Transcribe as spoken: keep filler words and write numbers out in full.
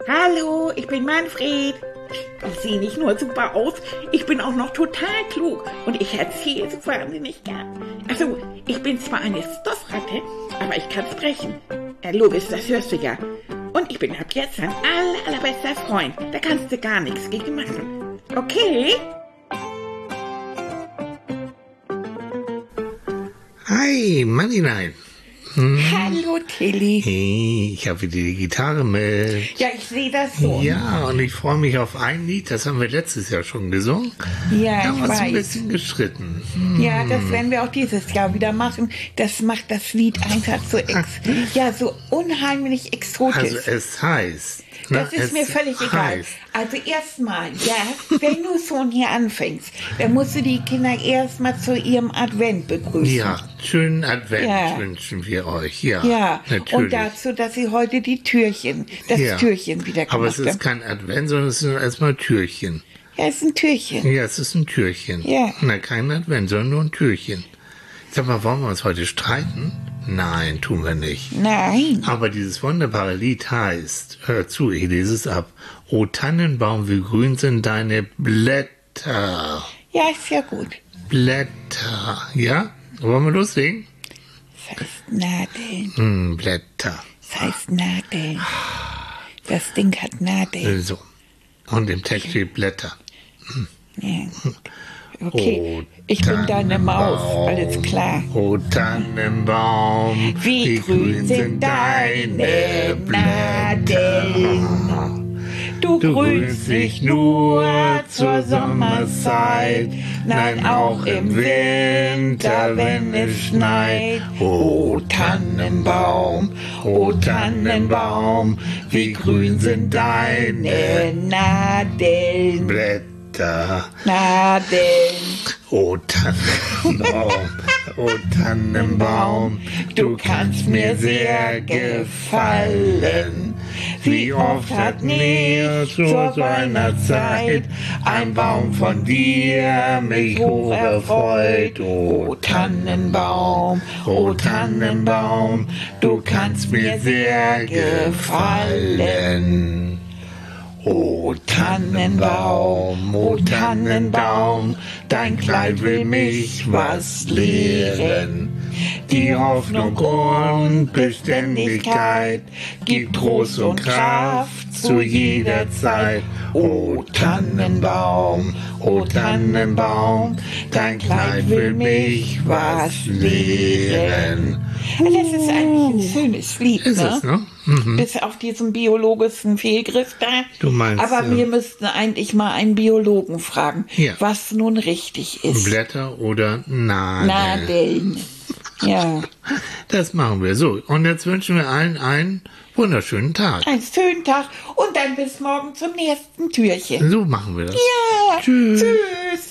Hallo, ich bin Manfred. Ich sehe nicht nur super aus, ich bin auch noch total klug und ich erzähle so wahnsinnig gern. Also, ich bin zwar eine Stoffratte, aber ich kann sprechen. Äh, Lovis, das hörst du ja. Und ich bin ab jetzt dein aller, allerbester Freund. Da kannst du gar nichts gegen machen. Okay? Hi, Moneyline. Hm. Hallo, Tilly. Hey, ich habe wieder die Gitarre mit. Ja, ich sehe das so. Ja, und ich freue mich auf ein Lied, das haben wir letztes Jahr schon gesungen. Ja, da ich haben wir weiß. ein bisschen gestritten. Hm. Ja, das werden wir auch dieses Jahr wieder machen. Das macht das Lied einfach so, ex ja, so unheimlich exotisch. Also es heißt... Das Na, ist mir völlig egal. Also erstmal, ja, wenn du schon hier anfängst, dann musst du die Kinder erstmal zu ihrem Advent begrüßen. Ja, schönen Advent Ja. wünschen wir euch. Ja, Ja, natürlich. und dazu, dass sie heute die Türchen, das ja. Türchen wieder gemacht Aber es ist haben. kein Advent, sondern es sind erstmal Türchen. Ja, es ist ein Türchen. Ja, es ist ein Türchen. Ja. Na, kein Advent, sondern nur ein Türchen. Sag mal, wollen wir uns heute streiten? Nein, tun wir nicht. Nein. Aber dieses wunderbare Lied heißt, hör zu, ich lese es ab. O Tannenbaum, wie grün sind deine Blätter. Ja, ist ja gut. Blätter, ja? Wollen wir loslegen? Das heißt Nadeln. Hm, Blätter. Das heißt Nadeln. Das Ding hat Nadeln. So. Und im Text steht Blätter. Ja. Okay, O ich bin deine Maus, Tannenbaum, alles klar. O Tannenbaum, Wie grün sind deine Nadeln. Du grünst nicht nur zur Sommerzeit, nein, auch im Winter, wenn es schneit. O Tannenbaum, o Tannenbaum, wie grün sind deine Nadeln. Blätter. Nadeln. O Tannenbaum, o Tannenbaum, du kannst mir sehr gefallen. Wie oft hat nicht zur Weihnachtszeit ein Baum von dir mich hoch erfreut. O Tannenbaum, o Tannenbaum, du kannst mir sehr gefallen. O Tannenbaum, o Tannenbaum, dein Kleid will mich was lehren. Die Hoffnung und Beständigkeit gibt Trost und Kraft zu jeder Zeit. O Tannenbaum, o Tannenbaum, dein Kleid will mich was lehren. Das ist eigentlich ein schönes Lied, Ist ne? es, ne? Mhm. Bis auf diesen biologischen Fehlgriff da. Du meinst, Aber ja. wir müssten eigentlich mal einen Biologen fragen, Ja. was nun richtig ist. Blätter oder Nadeln. Nadeln. Ja. Das machen wir so. Und jetzt wünschen wir allen einen wunderschönen Tag. Einen schönen Tag und dann bis morgen zum nächsten Türchen. So machen wir das. Ja. Tschüss. Tschüss.